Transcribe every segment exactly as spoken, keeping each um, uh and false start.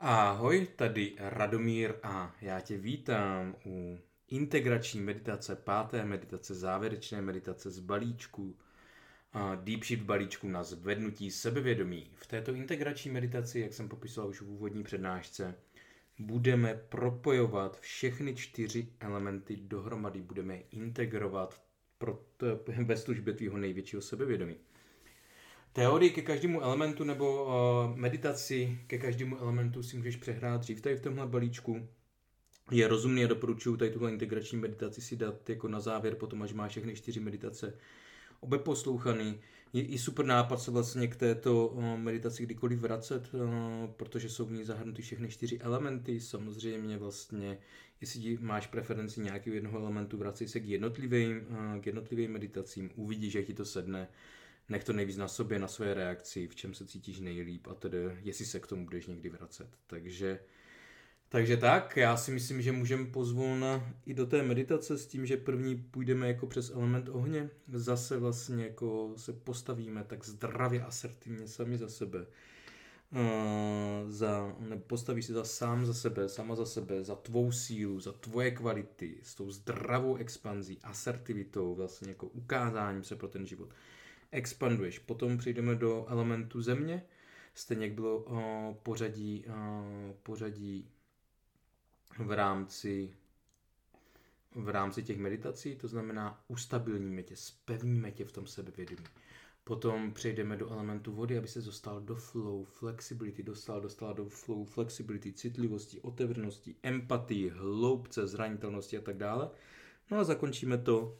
Ahoj, tady Radomír a já tě vítám u integrační meditace, páté meditace, závěrečné meditace z balíčku, a Deep Shift balíčku na zvednutí sebevědomí. V této integrační meditaci, jak jsem popisoval už v úvodní přednášce, budeme propojovat všechny čtyři elementy dohromady, budeme je integrovat pro t- ve službě tvýho největšího sebevědomí. Teorii ke každému elementu nebo uh, meditaci ke každému elementu si můžeš přehrát dřív tady v tomhle balíčku. Je rozumný a doporučuji tady tuhle integrační meditaci si dát jako na závěr, potom až máš všechny čtyři meditace obě poslouchaný. Je i super nápad se vlastně k této uh, meditaci kdykoliv vracet, uh, protože jsou v ní zahrnuty všechny čtyři elementy. Samozřejmě vlastně, jestli máš preferenci nějakého jednoho elementu, vracej se k jednotlivým, uh, k jednotlivým meditacím, uvidíš, jak ti to sedne. Nech to nejvíc na sobě, na své reakci, v čem se cítíš nejlíp a tedy, jestli se k tomu budeš někdy vracet. Takže, takže tak, já si myslím, že můžeme pozvolna i do té meditace s tím, že první půjdeme jako přes element ohně. Zase vlastně jako se postavíme tak zdravě, asertivně sami za sebe. Uh, za, nebo postavíš se za sám za sebe, sama za sebe, za tvou sílu, za tvoje kvality, s tou zdravou expanzí, asertivitou, vlastně jako ukázáním se pro ten život. Expanduješ. Potom přejdeme do elementu země, stejně jak bylo uh, pořadí, uh, pořadí v rámci, v rámci těch meditací, to znamená ustabilníme tě, spevníme tě v tom sebevědomí. Potom přejdeme do elementu vody, aby se dostal do flow, flexibility, dostal, dostala do flow, flexibility, citlivosti, otevřenosti, empatii, hloubce, zranitelnosti a tak dále. No a zakončíme to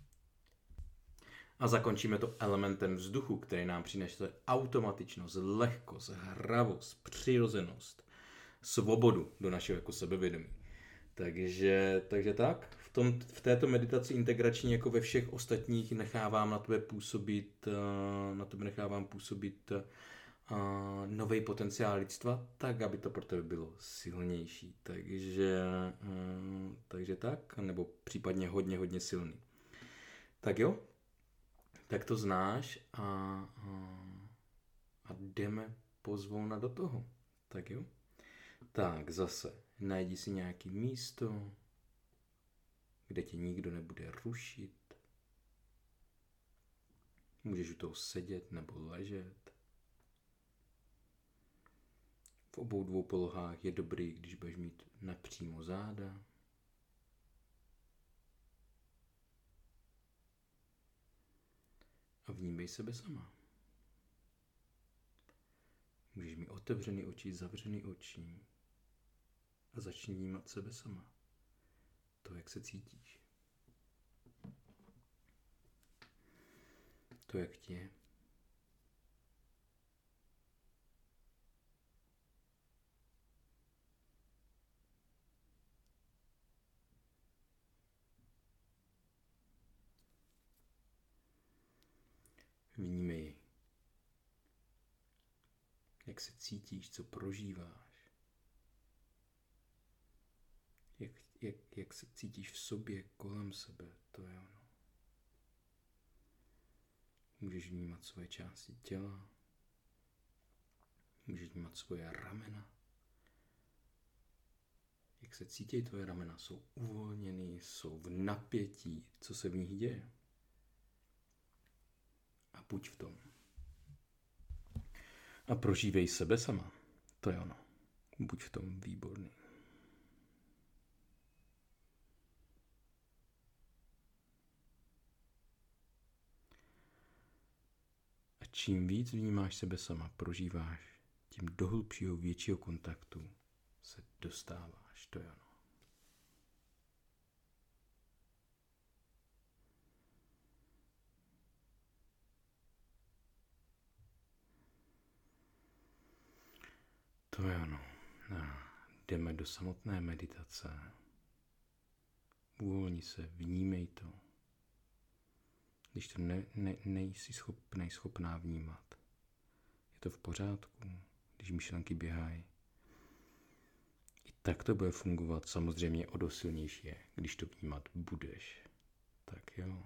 A zakončíme to elementem vzduchu, který nám přinese automatičnost, lehkost, hravost, přirozenost, svobodu do našeho jako sebevědomí. Takže, takže tak, v, tom, v této meditaci integrační jako ve všech ostatních nechávám na tebe působit, na tebe nechávám působit uh, nový potenciál lidstva, tak, aby to pro tebe bylo silnější. Takže, uh, takže tak, nebo případně hodně, hodně silný. Tak jo? Tak to znáš a, a, a jdeme pozvolna do toho. Tak jo? Tak zase najdi si nějaké místo, kde tě nikdo nebude rušit. Můžeš u toho sedět nebo ležet. V obou dvou polohách je dobrý, když budeš mít napřímo záda. A vnímej sebe sama. Můžeš mít otevřený oči, zavřený oči a začni vnímat sebe sama. To, jak se cítíš. To, jak ti je. Vnímej, jak se cítíš, co prožíváš, jak, jak, jak se cítíš v sobě, kolem sebe, to je ono. Můžeš vnímat svoje části těla, můžeš vnímat svoje ramena, jak se cítí tvoje ramena, jsou uvolněný, jsou v napětí, co se v nich děje. A buď v tom. A prožívej sebe sama. To je ono. Buď v tom výborný. A čím víc vnímáš sebe sama, prožíváš, tím do hlubšího, většího kontaktu se dostáváš. To je ono. To je ono. A jdeme do samotné meditace. Uvolni se, vnímej to. Když to ne, ne, nejsi schopný, schopná vnímat. Je to v pořádku, když myšlenky běhají. I tak to bude fungovat, samozřejmě o dost silnější je, když to vnímat budeš. Tak jo.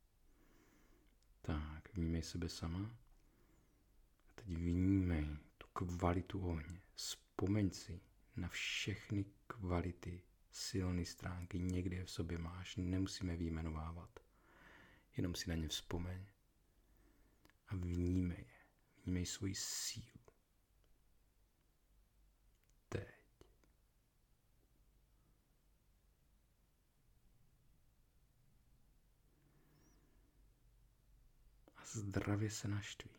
Tak, vnímej sebe sama. A teď vnímej tu kvalitu ohně. Vzpomeň si na všechny kvality, silné stránky, někde je v sobě máš, nemusíme vyjmenovávat. Jenom si na ně vzpomeň a vnímej je. Vnímej svoji sílu. Teď. A zdravě se naštví.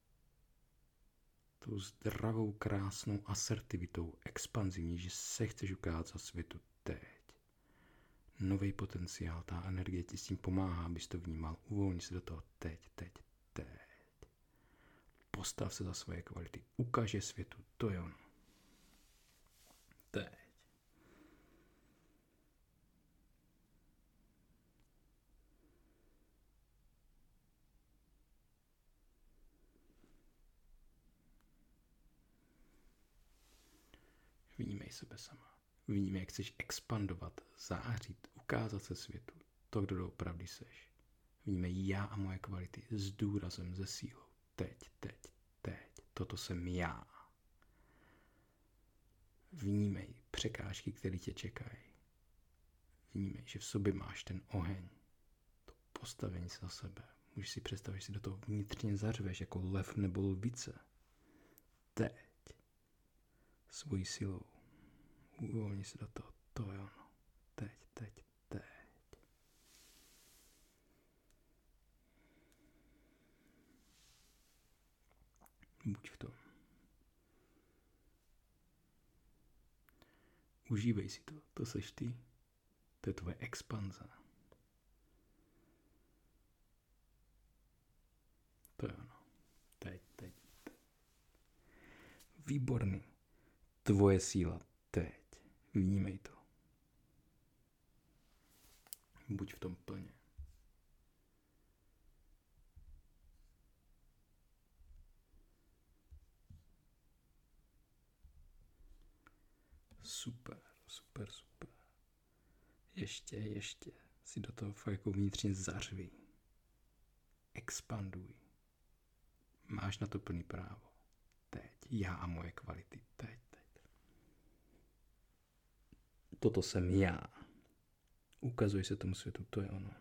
Tou zdravou, krásnou asertivitou, expanzivní, že se chceš ukázat světu teď. Nový potenciál, ta energie ti s tím pomáhá, abys to vnímal. Uvolni se do toho teď, teď, teď. Postav se za svoje kvality. Ukaž je světu, to je ono. Teď. Vnímej sebe sama. Vnímej, jak chceš expandovat, zářit, ukázat se světu. To, kdo doopravdy seš. Vnímej já a moje kvality s důrazem, ze sílou. Teď, teď, teď. Toto jsem já. Vnímej překážky, které tě čekají. Vnímej, že v sobě máš ten oheň. To postavení se za sebe. Můžeš si představit, že si do toho vnitřně zařveš jako lev nebo lvice. Teď. Svojí silou. Uvolni se do toho. To je ono. Teď, teď, teď. Buď v tom. Užívej si to. To seš ty. To je tvoje expanze. To je ono. Teď, teď, teď. Výborný. Tvoje síla. Teď. Vnímej to. Buď v tom plně. Super, super, super. Ještě, ještě si do toho fakt jako vnitřně zařví. Expanduj. Máš na to plný právo. Teď. Já a moje kvality. Teď, teď. Toto jsem já. Ukazuj se tomu světu, to je ono.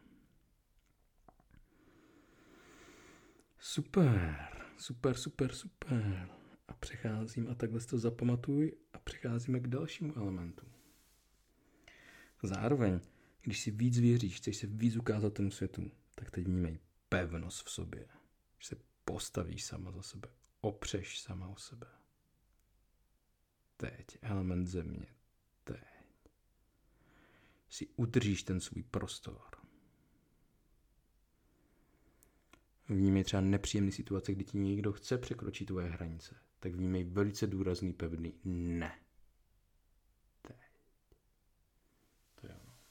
Super, super, super, super. A přecházím, a takhle si to zapamatuj, a přecházíme k dalšímu elementu. Zároveň, když si víc věříš, chceš se víc ukázat tomu světu, tak teď vnímej pevnost v sobě. Že se postavíš sama za sebe, opřeš sama o sebe. Teď, element země, teď. Si udržíš ten svůj prostor. Vnímej třeba nepříjemné situace, kdy ti někdo chce překročit tvoje hranice. Tak vnímej velice důrazný, pevný ne. Teď. To je ono.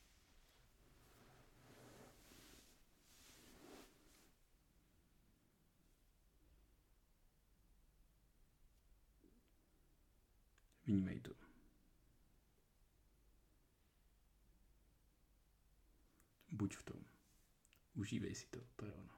Vnímej to. Buď v tom. Užívej si to, to je ono.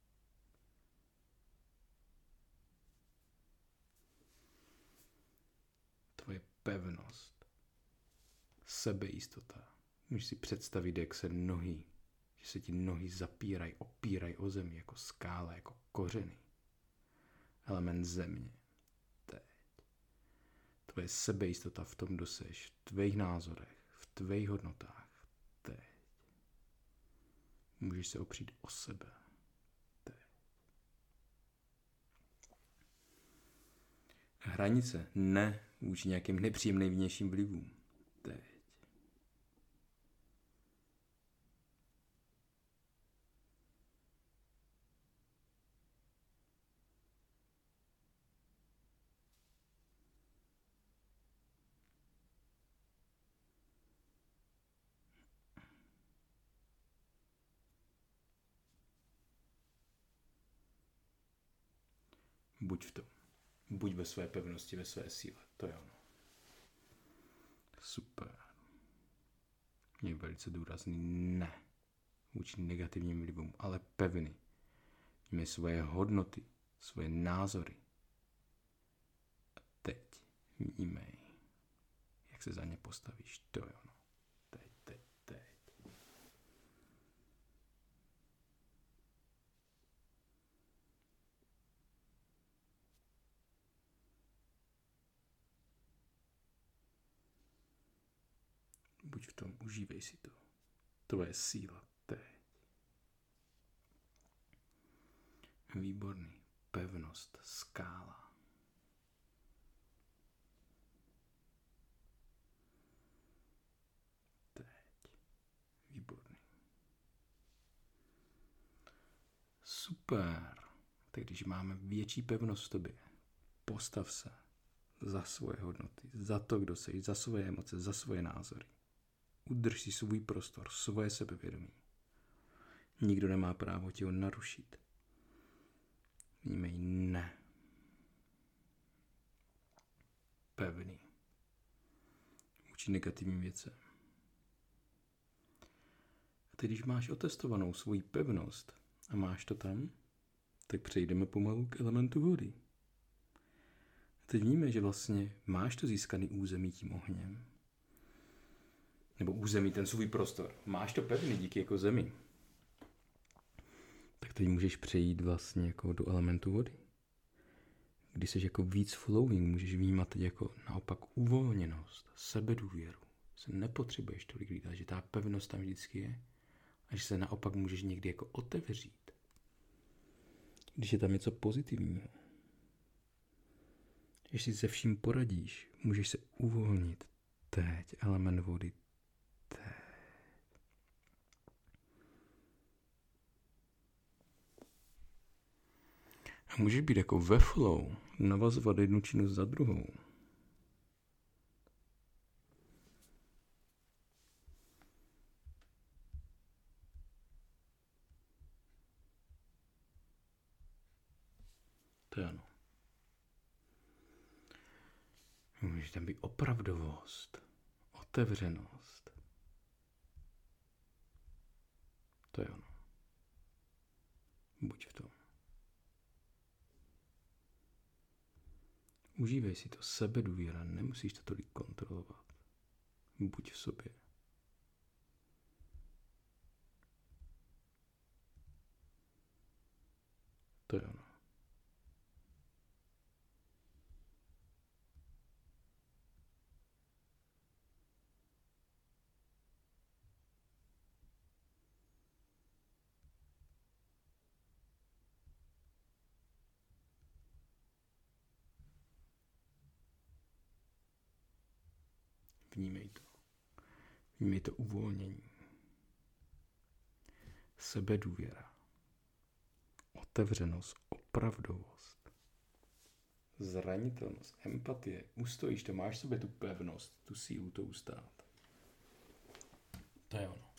Tvoje pevnost, sebejistota. Můžeš si představit, jak se nohy, že se ti nohy zapírají, opírají o zemi jako skála, jako kořeny. Element země. Teď. Tvoje sebejistota v tom, kdo seš, v tvých názorech, v tvých hodnotách. Teď. Můžeš se opřít o sebe. Teď. Hranice ne vůči nějakým nepříjemným vnějším vlivům. Teď. Buď v tom. Buď ve své pevnosti, ve své síle. To je ono. Super. Je velice důrazný ne vůči negativním vlivům, ale pevný. Měj svoje hodnoty, svoje názory. se za ně postavíš. To jo, no. Teď, teď, teď. Buď v tom, užívej si to. Tvoje síla teď. Výborný. Pevnost, skála. Teď. Výborný. Super. Tak když máme větší pevnost v tobě, postav se za svoje hodnoty, za to, kdo jsi, za svoje emoce, za svoje názory. Udrž si svůj prostor, svoje sebevědomí. Nikdo nemá právo tě ho narušit. Vnímej ne. Pevný. Vůči negativním věcem. A teď, když máš otestovanou svoji pevnost a máš to tam, tak přejdeme pomalu k elementu vody. A teď vnímej, že vlastně máš to získaný území tím ohněm. Nebo území, ten svůj prostor. Máš to pevný díky jako zemi. Tak teď můžeš přejít vlastně jako do elementu vody. Když jsi jako víc flowing, můžeš vnímat teď jako naopak uvolněnost, sebedůvěru. Se nepotřebuješ tolik lítat, že ta pevnost tam vždycky je. A že se naopak můžeš někdy jako otevřít. Když je tam něco pozitivního. Když si se vším poradíš, můžeš se uvolnit. Teď element vody. Teď. A můžeš být jako ve flow, navazovat jednu činnost za druhou. To je ano. Může tam být opravdovost, otevřenost. To je ono. Buď v tom. Užívej si to, sebedůvěra, nemusíš to tolik kontrolovat. Buď v sobě. To je ono. Vnímej to. Vnímej to uvolnění. Sebedůvěra. Otevřenost, opravdovost. Zranitelnost, empatie. Ustojíš to, máš v sobě tu pevnost, tu sílu to ustát. To je ono.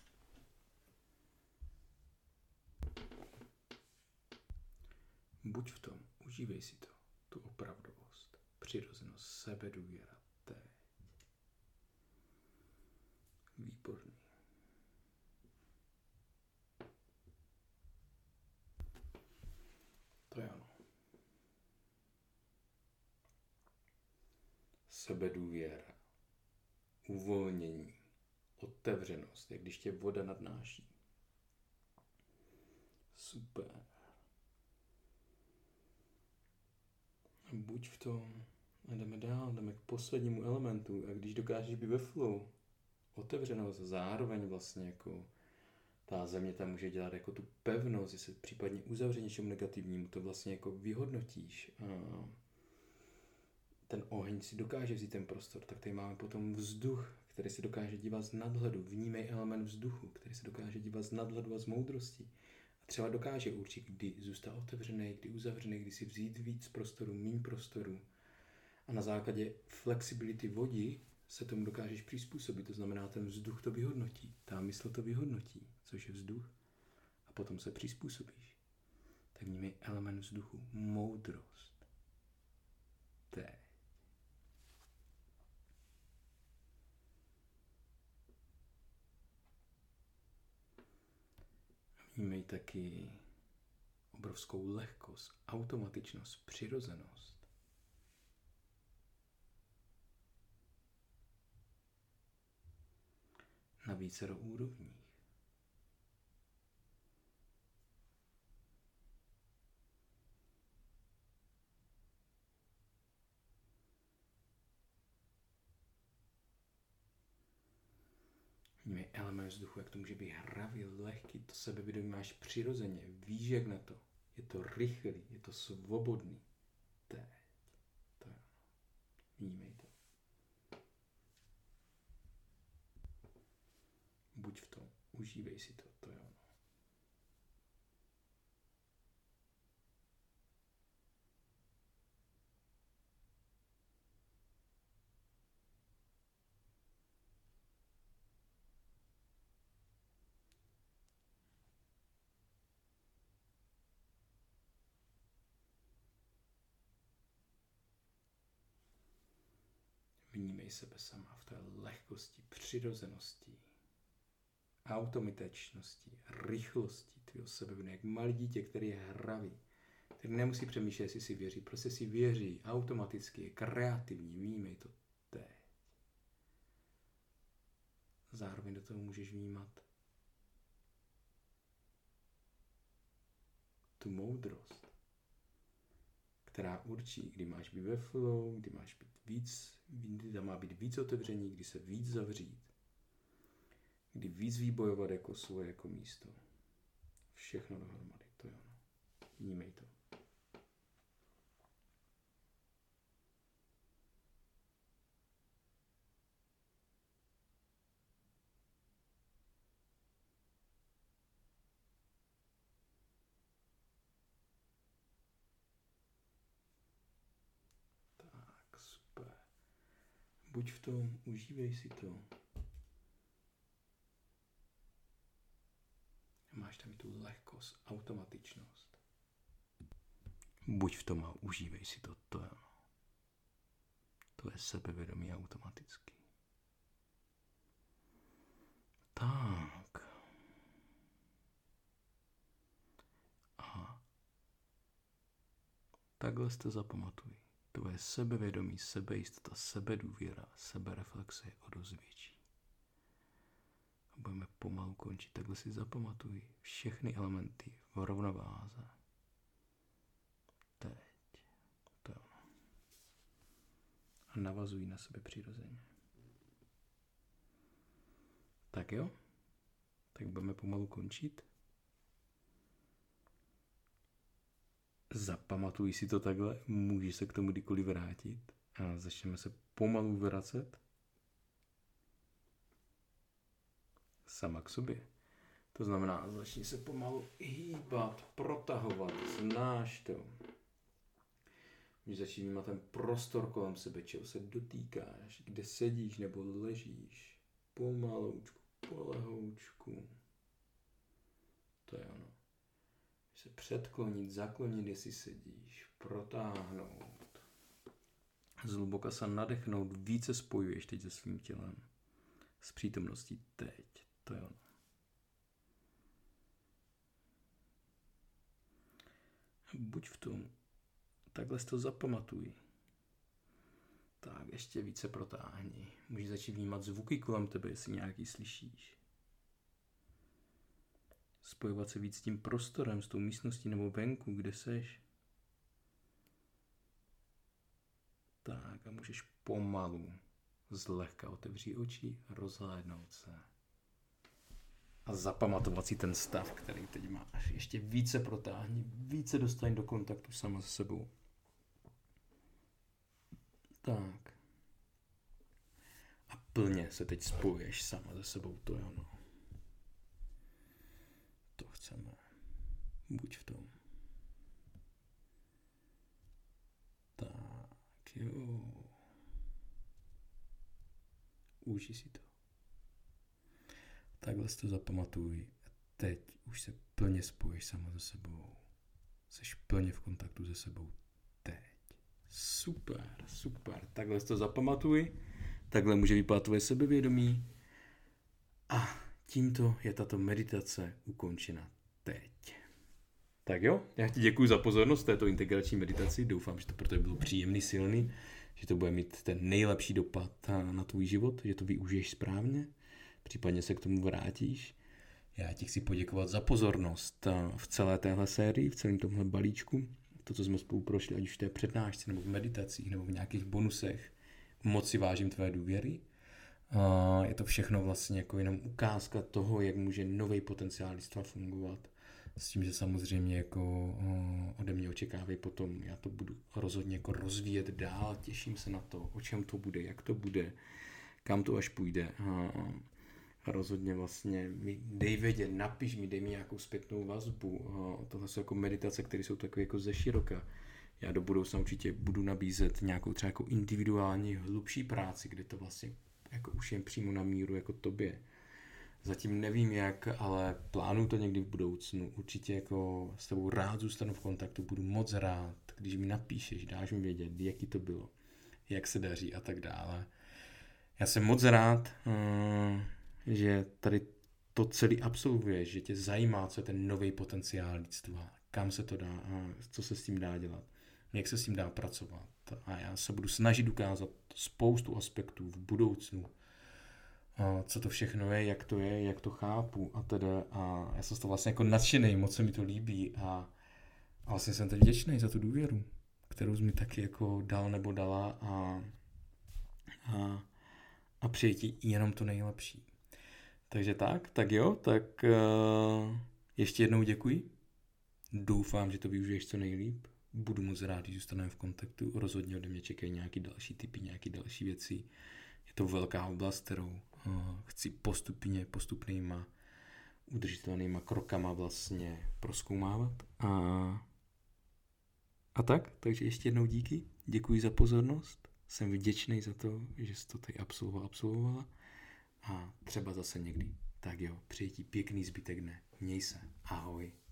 Buď v tom, užívej si to, tu opravdovost, přirozenost, sebedůvěra. Výborný. To je ono. Sebedůvěra, uvolnění, otevřenost, jak když tě voda nadnáší. Super. Buď v tom a jdeme dál, jdeme k poslednímu elementu a když dokážeš být ve flow, otevřenost, zároveň vlastně jako ta země tam může dělat jako tu pevnost, že se případně uzavře něčemu negativnímu, to vlastně jako vyhodnotíš. A ten oheň si dokáže vzít ten prostor, tak tady máme potom vzduch, který se dokáže dívat z nadhledu. Vnímej element vzduchu, který se dokáže dívat z nadhledu a z moudrosti. A třeba dokáže určit, kdy zůstat otevřený, kdy uzavřený, kdy si vzít víc prostoru, méně prostoru. A na základě flexibility vody se tomu dokážeš přizpůsobit, to znamená, ten vzduch to vyhodnotí, ta mysl to vyhodnotí, což je vzduch, a potom se přizpůsobíš. Tak vnímej element vzduchu, moudrost. Teď. Vnímej taky obrovskou lehkost, automatičnost, přirozenost. na vícero úrovních. Vnímej element vzduchu, jak to může být hravý, lehký, to sebevědomí máš přirozeně, víš jak na to. Je to rychlý, je to svobodný. Teď. To je ono. Vnímej to. Buď v tom, užívej si to, to je ono. Vnímej sebe sama v té lehkosti, přirozenosti, automatičnosti, rychlosti tvého sebevědomí, jak malý dítě, který je hravý, který nemusí přemýšlet, jestli si věří, prostě si věří, automaticky, je kreativní, vnímej to teď. Zároveň do toho můžeš vnímat tu moudrost, která určí, kdy máš být ve flow, kdy máš být víc, kdy tam má být víc otevření, kdy se víc zavřít, kdy víc výbojovat jako svoje, jako místo. Všechno dohromady, to je ono. Vnímej to. Tak, super. Buď v tom, užívej si to. Máš tam i tu lehkost, automatičnost. Buď v tom a užívej si to, to je ono. To je sebevědomí automaticky. Tak. A takhle si to zapamatuj. Tvoje sebevědomí, sebejistota, sebedůvěra, sebereflexe je o dost větší. A budeme pomalu končit. Takhle si zapamatuj všechny elementy v rovnováze. Teď. To je ono. A navazují na sebe přirozeně. Tak jo? Tak budeme pomalu končit. Zapamatuj si to takhle, můžeš se k tomu kdykoliv vrátit a začneme se pomalu vracet sama k sobě. To znamená, začni se pomalu hýbat, protahovat, znáš to. Můžeš začít vnímat ten prostor kolem sebe, čeho se dotýkáš, kde sedíš nebo ležíš. Pomaloučku, polehoučku. To je ono. Se předklonit, zaklonit, jestli sedíš, protáhnout. Zhluboka se nadechnout, více spojuješ teď se svým tělem. S přítomností teď, to je ono. Buď v tom, takhle si to zapamatuj. Tak, ještě více protáhni. Můžeš začít vnímat zvuky kolem tebe, jestli nějaký slyšíš. Spojovat se víc s tím prostorem, s tou místností nebo venku, kde seš. Tak a můžeš pomalu, zlehka otevřít oči, rozhlédnout se. A zapamatovat si ten stav, který teď máš. Ještě více protáhni, více dostaň do kontaktu sama se sebou. Tak. A plně se teď spojuješ sama se sebou, to je ono. To chceme. Buď v tom. Tak jo. Užij si to. Takhle si to zapamatuj. A teď už se plně spojíš sama se sebou. Jseš plně v kontaktu se sebou. Teď. Super, super. Takhle si to zapamatuj. Takhle může vypadat tvoje sebevědomí. A tímto je tato meditace ukončena teď. Tak jo, já ti děkuji za pozornost této integrační meditaci. Doufám, že to pro tebe bylo příjemný, silný, že to bude mít ten nejlepší dopad na tvůj život, že to využiješ správně. případně se k tomu vrátíš. Já ti chci poděkovat za pozornost v celé téhle sérii, v celém tomhle balíčku. To, co jsme spolu prošli, ať už v té přednášce, nebo v meditacích, nebo v nějakých bonusech. Moc si vážím tvé důvěry. Je to všechno vlastně jako jenom ukázka toho, jak může nový potenciál lidstva fungovat. S tím, že samozřejmě jako ode mě očekávají potom, já to budu rozhodně jako rozvíjet dál, těším se na to, o čem to bude, jak to bude, kam to až půjde. A rozhodně vlastně mi dej vědět, napiš mi, dej mi nějakou zpětnou vazbu. Tohle jsou jako meditace, které jsou takové jako ze široka. Já do budoucna určitě budu nabízet nějakou třeba jako individuální, hlubší práci, kde to vlastně jako už jen přímo na míru jako tobě. Zatím nevím jak, ale plánuju to někdy v budoucnu. Určitě jako s tebou rád zůstanu v kontaktu, budu moc rád, když mi napíšeš, dáš mi vědět, jaký to bylo, jak se daří a tak dále. Já jsem moc rád, že tady to celý absolvuješ, že tě zajímá, co je ten nový potenciál lidstva, kam se to dá, co se s tím dá dělat, jak se s tím dá pracovat. A já se budu snažit ukázat spoustu aspektů v budoucnu, co to všechno je, jak to je, jak to chápu a teda. A já jsem z toho vlastně jako nadšený, moc se mi to líbí a, a vlastně jsem teď vděčný za tu důvěru, kterou jsi mi taky jako dal nebo dala a, a, a přeji ti jenom to nejlepší. Takže tak, tak jo, tak uh, ještě jednou děkuji. Doufám, že to využiješ co nejlíp. Budu moc rád, když zůstaneme v kontaktu. Rozhodně ode mě čekají nějaké další tipy, nějaké další věci. Je to velká oblast, kterou uh, chci postupně, postupnýma udržitelnýma krokama vlastně prozkoumávat. A, a tak, takže ještě jednou díky. Děkuji za pozornost. Jsem vděčný za to, že jsi to tady absolvoval, absolvovala. A třeba zase někdy. Tak jo, přeji ti pěkný zbytek dne. Měj se. Ahoj.